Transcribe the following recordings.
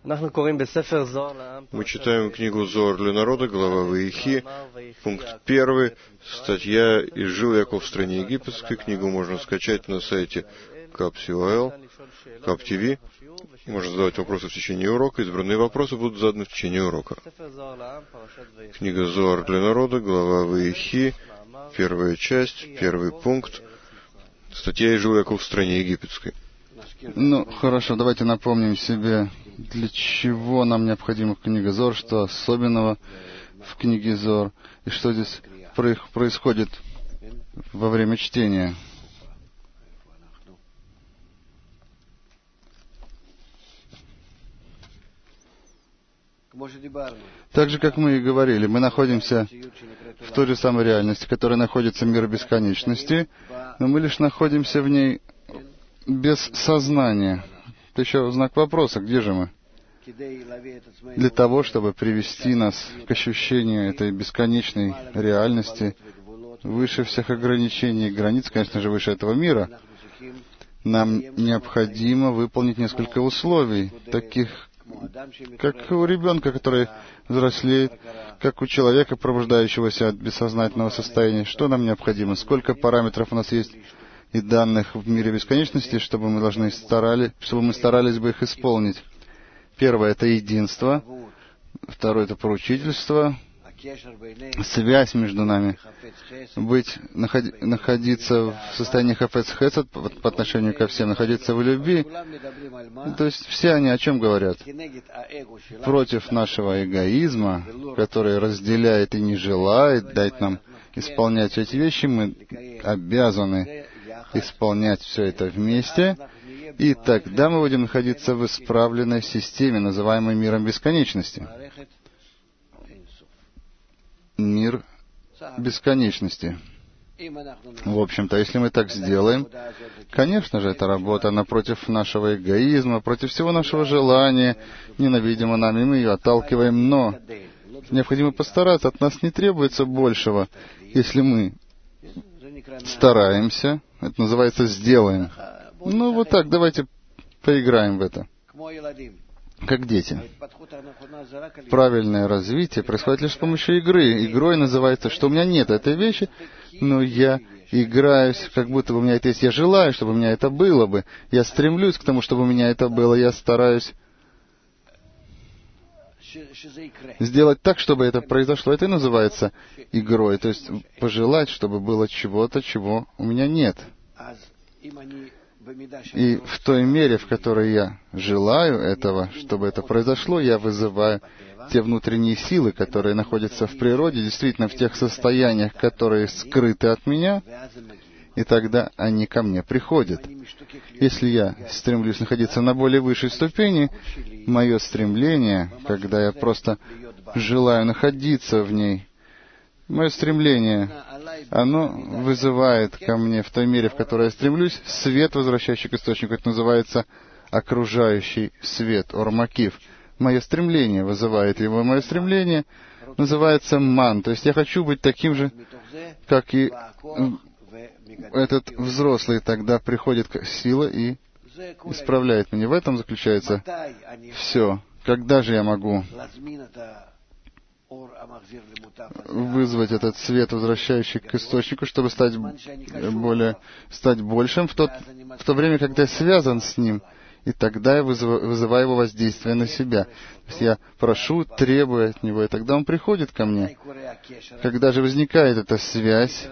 Мы читаем книгу Зоар для народа, глава Ваихи, пункт 1, статья «И жил Яков в стране египетской». Книгу можно скачать на сайте Kap.co.il, Kap.tv. Можно задавать вопросы в течение урока. Избранные вопросы будут заданы в течение урока. Книга Зоар для народа, глава Ваихи, первая часть, первый пункт, статья «И жил Яков в стране египетской». Ну, хорошо, давайте напомним себе, для чего нам необходима книга Зоар, что особенного в книге Зоар, и что здесь происходит во время чтения. Так же, как мы и говорили, мы находимся в той же самой реальности, которая находится в мире бесконечности, но мы лишь находимся в ней без сознания. Это еще знак вопроса, где же мы? Для того, чтобы привести нас к ощущению этой бесконечной реальности, выше всех ограничений и границ, конечно же, выше этого мира, нам необходимо выполнить несколько условий, таких, как у ребенка, который взрослеет, как у человека, пробуждающегося от бессознательного состояния. Что нам необходимо? Сколько параметров у нас есть и данных в мире бесконечности, чтобы мы старались бы их исполнить. Первое — это единство. Второе — это поручительство. Связь между нами. Находиться в состоянии хафец хесед по отношению ко всем, находиться в любви. То есть все они о чем говорят? Против нашего эгоизма, который разделяет и не желает дать нам исполнять эти вещи, мы обязаны исполнять все это вместе, и тогда мы будем находиться в исправленной системе, называемой миром бесконечности. Мир бесконечности. В общем-то, если мы так сделаем, конечно же, это работа, она против нашего эгоизма, против всего нашего желания, ненавидима нами, мы ее отталкиваем, но необходимо постараться, от нас не требуется большего, если мы стараемся, это называется «сделаем». Ну, вот так, давайте поиграем в это. Как дети. Правильное развитие происходит лишь с помощью игры. Игрой называется, что у меня нет этой вещи, но я играюсь, как будто бы у меня это есть. Я желаю, чтобы у меня это было бы. Я стремлюсь к тому, чтобы у меня это было. Я стараюсь сделать так, чтобы это произошло. Это и называется игрой. То есть пожелать, чтобы было чего-то, чего у меня нет. И в той мере, в которой я желаю этого, чтобы это произошло, я вызываю те внутренние силы, которые находятся в природе, действительно в тех состояниях, которые скрыты от меня, и тогда они ко мне приходят. Если я стремлюсь находиться на более высшей ступени, мое стремление, когда я просто желаю находиться в ней, мое стремление, оно вызывает ко мне в той мере, в которой я стремлюсь, свет, возвращающий к источнику. Это называется окружающий свет, ормакив. Мое стремление вызывает его. Мое стремление называется ман. То есть я хочу быть таким же, как и этот взрослый. Тогда приходит сила и исправляет меня. В этом заключается все. Когда же я могу вызвать этот свет, возвращающий к источнику, чтобы стать большим в то время, когда я связан с ним, и тогда я вызываю его воздействие на себя. То есть я прошу, требую от него, и тогда он приходит ко мне. Когда же возникает эта связь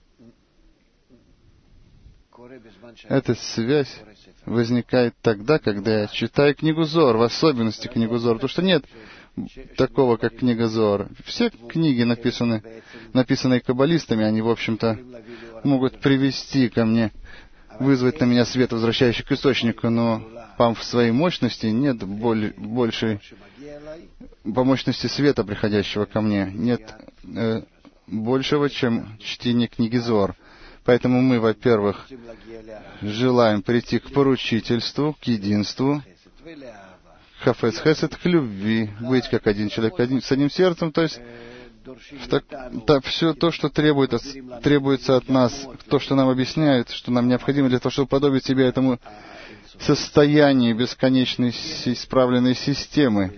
возникает тогда, когда я читаю книгу Зоар, в особенности книгу Зоар, потому что нет такого, как книга Зоар. Все книги, написанные каббалистами, они, в общем-то, могут привести ко мне, вызвать на меня свет, возвращающий к источнику, но по своей мощности нет большей, по мощности света, приходящего ко мне, нет большего, чем чтение книги Зоар. Поэтому мы, во-первых, желаем прийти к поручительству, к единству, хафец хесед, к любви, быть как один человек, с одним сердцем, то есть все то, что требуется от нас, то, что нам объясняют, что нам необходимо для того, чтобы подобить себя этому состоянии бесконечной исправленной системы,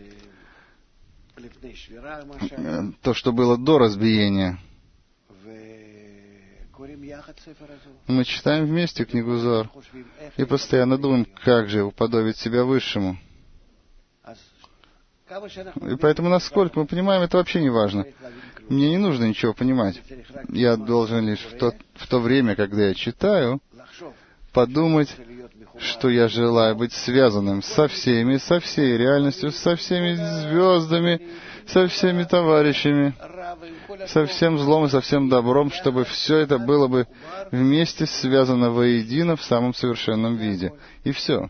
то, что было до разбиения. Мы читаем вместе книгу Зоар и постоянно думаем, как же уподобить себя Высшему. И поэтому, насколько мы понимаем, это вообще не важно. Мне не нужно ничего понимать. Я должен лишь в то время, когда я читаю, подумать, что я желаю быть связанным со всеми, со всей реальностью, со всеми звездами, со всеми товарищами, со всем злом и со всем добром, чтобы все это было бы вместе связано воедино в самом совершенном виде. И все.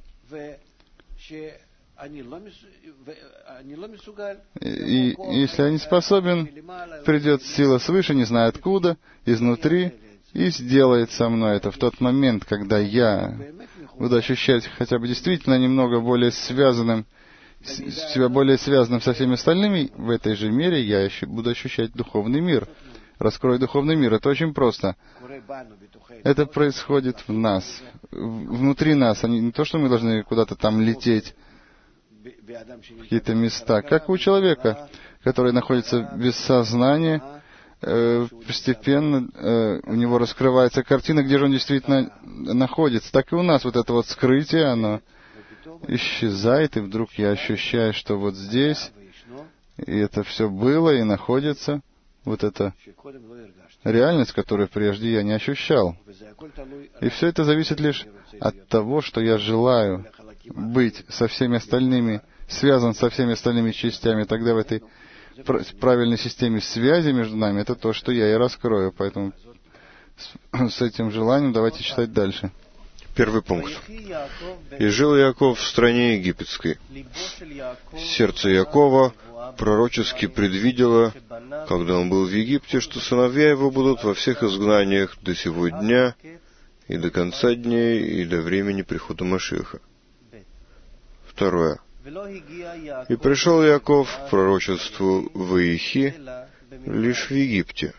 И если я не способен, придет сила свыше, не знаю откуда, изнутри, и сделает со мной это в тот момент, когда я буду ощущать хотя бы действительно немного более связанным, себя более связанным со всеми остальными, в этой же мере я буду ощущать духовный мир. Раскрой духовный мир. Это очень просто. Это происходит в нас, внутри нас, а не то, что мы должны куда-то там лететь, в какие-то места. Как у человека, который находится без сознания, постепенно у него раскрывается картина, где же он действительно находится. Так и у нас вот это вот скрытие, оно исчезает, и вдруг я ощущаю, что вот здесь, и это все было и находится, вот эта реальность, которую прежде я не ощущал. И все это зависит лишь от того, что я желаю быть со всеми остальными, связан со всеми остальными частями. Тогда в этой правильной системе связи между нами, это то, что я и раскрою. Поэтому с этим желанием давайте читать дальше. Первый пункт. «И жил Иаков в стране египетской. Сердце Иакова пророчески предвидело, когда он был в Египте, что сыновья его будут во всех изгнаниях до сего дня, и до конца дней, и до времени прихода Машиаха». Второе. «И пришел Иаков к пророчеству Ваихи лишь в Египте».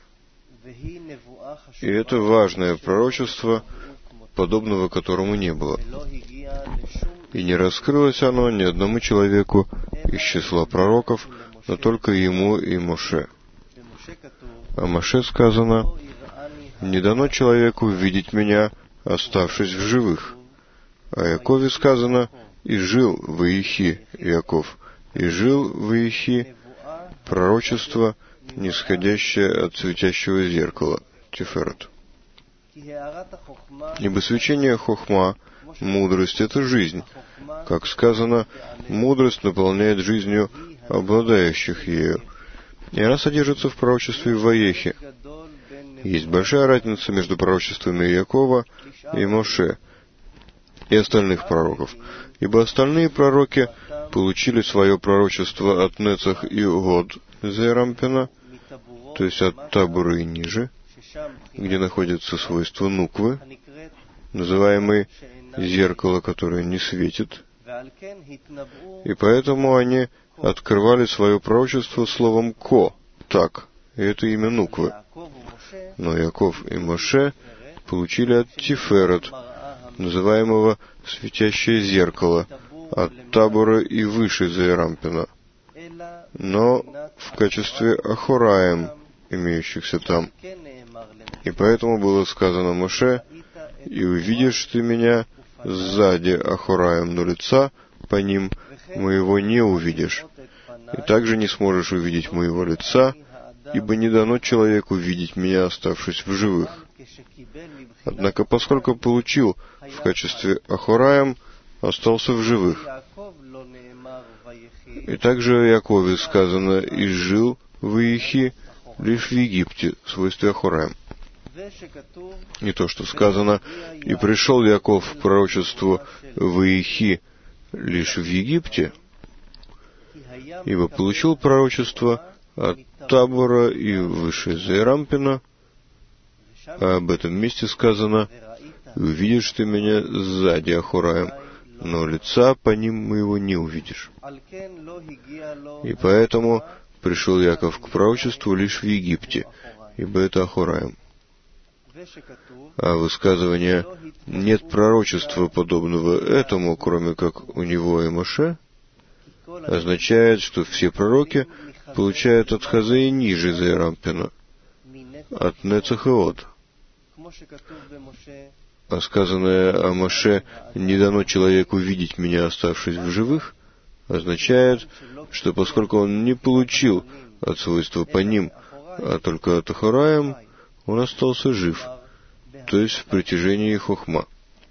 И это важное пророчество, подобного которому не было. И не раскрылось оно ни одному человеку из числа пророков, но только ему и Моше. О Моше сказано: «Не дано человеку видеть меня, оставшись в живых». О Иакове сказано: «И жил в Иехи Иаков, и жил в Иехи пророчество, нисходящее от светящего зеркала, Тиферет». Ибо свечение хохма, мудрость — это жизнь. Как сказано, мудрость наполняет жизнью обладающих ею. И она содержится в пророчестве Ваехи. Есть большая разница между пророчествами Иакова и Моше и остальных пророков. Ибо остальные пророки получили свое пророчество от Нецах и Год Зерампина, то есть от Табуры и ниже, где находится свойство нуквы, называемое зеркало, которое не светит. И поэтому они открывали свое пророчество словом «ко», «так», и это имя нуквы. Но Иаков и Моше получили от Тиферет, называемого «светящее зеркало», от Табора и выше Зерампина, но в качестве Ахораем, имеющихся там. И поэтому было сказано Моше: «И увидишь ты меня сзади Ахораем, но лица по ним моего не увидишь. И также не сможешь увидеть моего лица, ибо не дано человеку видеть меня, оставшись в живых». Однако, поскольку получил в качестве Ахораем, остался в живых. И также о Иакове сказано: «И жил в Иехи лишь в Египте», в свойстве Ахораем. И то, что сказано: «И пришел Иаков к пророчеству в Иехи лишь в Египте», ибо получил пророчество от Табора и выше Зерампина, а об этом месте сказано: «И увидишь ты меня сзади Ахораем, но лица по ним моего не увидишь». И поэтому пришел Иаков к пророчеству лишь в Египте, ибо это Ахораем. А высказывание «нет пророчества, подобного этому, кроме как у него и Моше», означает, что все пророки получают от Хазеи ниже Зеирампина, от Нецах и Од. А сказанное о Моше «не дано человеку видеть меня, оставшись в живых», означает, что поскольку он не получил от свойства по ним, а только от Ахараим, он остался жив, то есть в притяжении Хохма.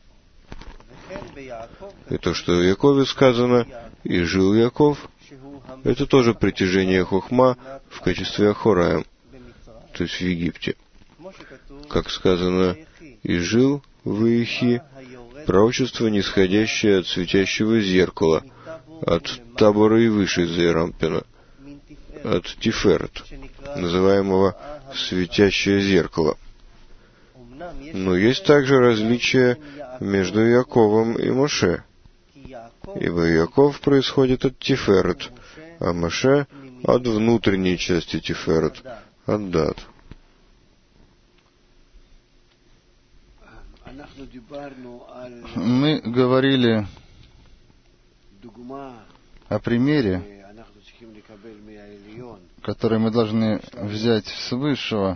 И то, что в Якове сказано «и жил Яков», это тоже притяжение Хохма в качестве Ахараим, то есть в Египте. Как сказано «и жил в Иехи», пророчество, нисходящее от светящего зеркала, от Табора и выше Зеирампина, от Тиферет, называемого «светящее зеркало». Но есть также различие между Яковом и Моше, ибо Яков происходит от Тиферет, а Моше — от внутренней части Тиферет, от Дат. Мы говорили о примере, который мы должны взять с высшего.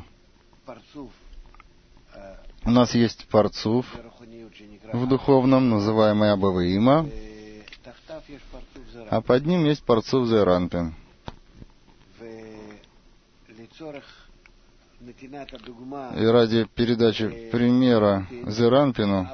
У нас есть парцуф в духовном, называемый Абаваима, а под ним есть парцуф Зеирампин. И ради передачи примера Зеирампину,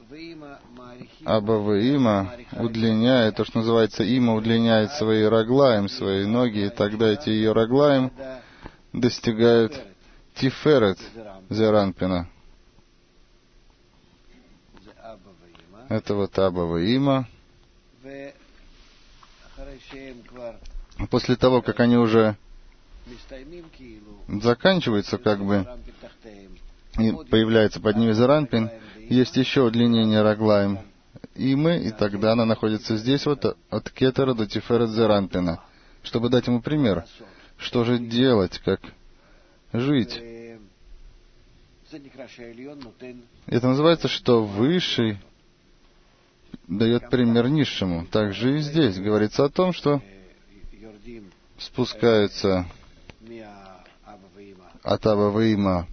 Абаваима удлиняет, то, что называется има, удлиняет свои раглаем, свои ноги, и тогда эти ее раглаем достигают Тиферет Зеирампина. Это вот Абаваима. После того, как они уже заканчиваются, как бы, и появляется под ними Зеирампин, есть еще удлинение раглаем имы, и тогда она находится здесь, вот от Кетера до Тиферет Зеирампина. Чтобы дать ему пример, что же делать, как жить. Это называется, что Высший дает пример низшему. Также и здесь говорится о том, что спускаются от Абаваима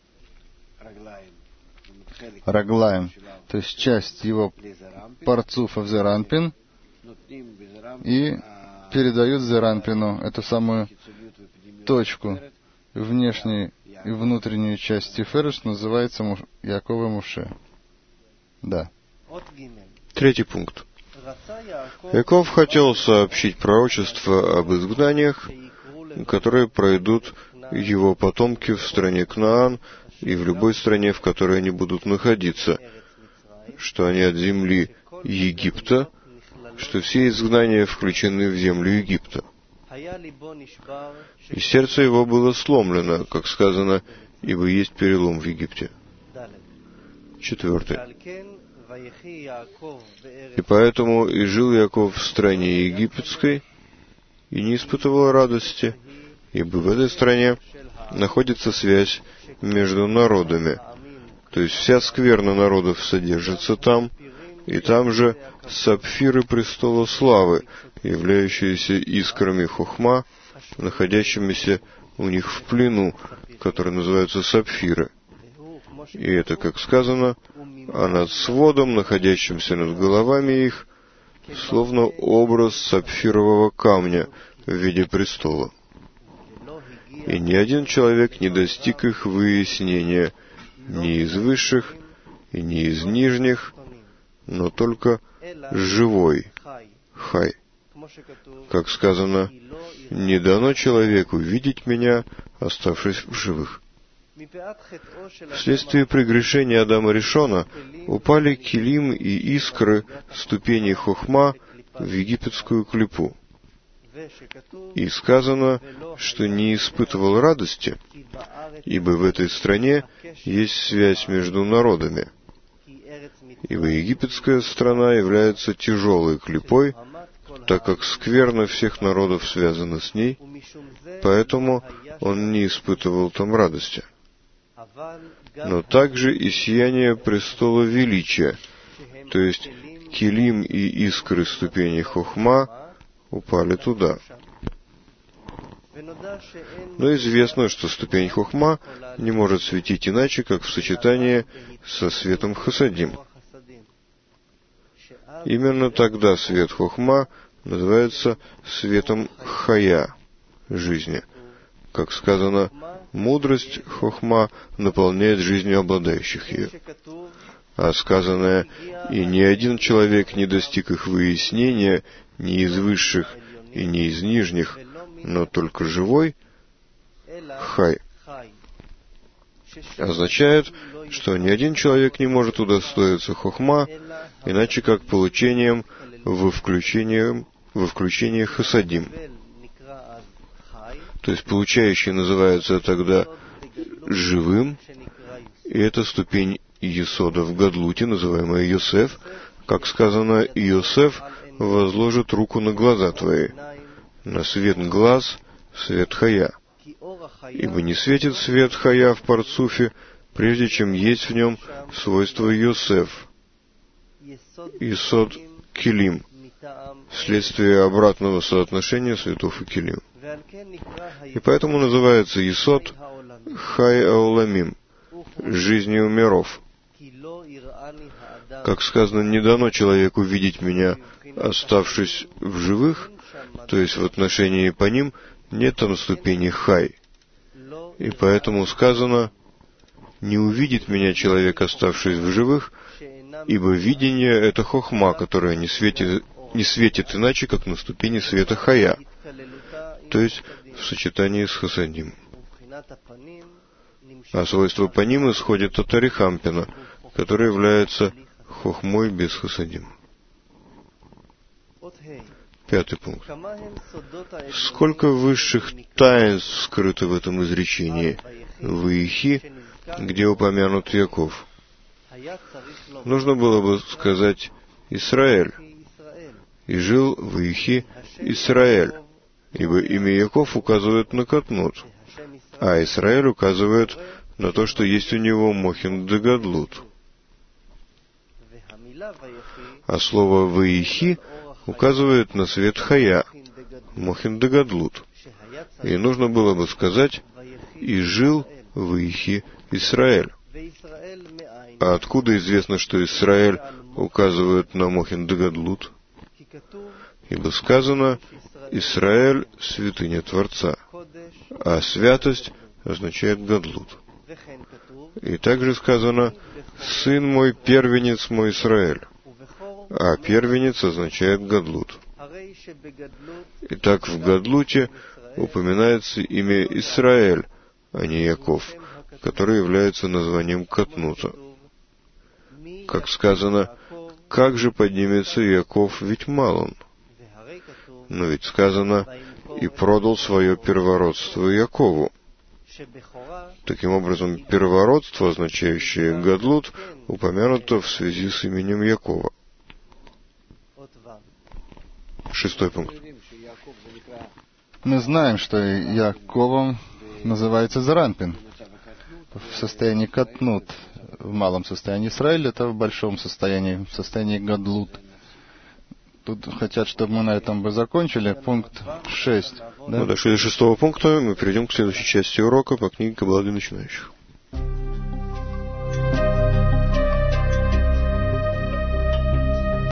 раглаем, то есть часть его парцуфа в Зеирампин, и передают Зеирампину эту самую точку, внешнюю и внутреннюю часть Тиферет, что называется Яков и Моше. Да. Третий пункт. Яков хотел сообщить пророчество об изгнаниях, которые пройдут его потомки в стране Кнаан и в любой стране, в которой они будут находиться, что они от земли Египта, что все изгнания включены в землю Египта. И сердце его было сломлено, как сказано, ибо есть перелом в Египте. 4. И поэтому и жил Яков в стране египетской, и не испытывал радости, ибо в этой стране находится связь между народами, то есть вся скверна народов содержится там, и там же сапфиры престола славы, являющиеся искрами хохма, находящимися у них в плену, которые называются сапфиры. И это, как сказано, а над сводом, находящимся над головами их, словно образ сапфирового камня в виде престола. И ни один человек не достиг их выяснения ни из высших и ни из нижних, но только живой, хай. Как сказано, «Не дано человеку видеть меня, оставшись в живых». Вследствие прегрешения Адама Ришона упали килим и искры ступеней хохма в египетскую клипу. И сказано, что не испытывал радости, ибо в этой стране есть связь между народами. Ибо египетская страна является тяжелой клипой, так как скверно всех народов связана с ней, поэтому он не испытывал там радости. но также и сияние престола величия, то есть килим и искры ступеней хохма упали туда. Но известно, что ступень хохма не может светить иначе, как в сочетании со светом хасадим. Именно тогда свет хохма называется светом хая, жизни. Как сказано, мудрость хохма наполняет жизнью обладающих ею. А сказанное «и ни один человек не достиг их выяснения ни из высших и ни из нижних, но только живой» хай означает, что ни один человек не может удостоиться хохма, иначе как получением во включении хасадим. То есть получающий называется тогда живым, и это ступень Есода в Гадлуте, называемая Йосеф, как сказано, Йосеф возложит руку на глаза твои, на свет глаз, свет хая. Ибо не светит свет хая в парцуфе, прежде чем есть в нем свойство Йосеф, Есод килим, вследствие обратного соотношения светов и килим. И поэтому называется Есод хай ауламим, жизнью миров. Как сказано, не дано человеку видеть меня, оставшись в живых, то есть в отношении по ним нет там ступени хай. И поэтому сказано, не увидит меня человек, оставшись в живых, ибо видение — это хохма, которая не светит иначе, как на ступени света хая, то есть в сочетании с хасадим. А свойство по ним исходит от арихампина, который является хохмой без хасадим. 5 пункт. Сколько высших таинств скрыто в этом изречении в Иехи, где упомянут Яков? Нужно было бы сказать Исраэль. И жил в Иехи Исраэль, ибо имя Яков указывает на Катнут, а Исраэль указывает на то, что есть у него Мохин де Гадлут. А слово «Ваихи» указывает на свет Хая, Мохин де Гадлут. И нужно было бы сказать «И жил Ваихи Исраэль». А откуда известно, что Исраэль указывает на Мохин де Гадлут? Ибо сказано «Исраэль — святыня Творца», а святость означает Гадлут. И также сказано «Сын мой, первенец мой Исраэль», а первенец означает Гадлут. Итак, в Гадлуте упоминается имя Исраэль, а не Яков, который является названием Катнута. Как сказано, как же поднимется Яков, ведь мал он. Но ведь сказано, и продал свое первородство Якову. Таким образом, первородство, означающее Гадлут, упомянуто в связи с именем Якова. 6 пункт. Мы знаем, что Яковом называется Заранпин. В состоянии Катнут, в малом состоянии Исраиль, это в большом состоянии, в состоянии Гадлут. Тут хотят, чтобы мы на этом бы закончили. Пункт 6. Да? Мы дошли до 6 пункта, мы перейдем к следующей части урока по книге Каббала для начинающих.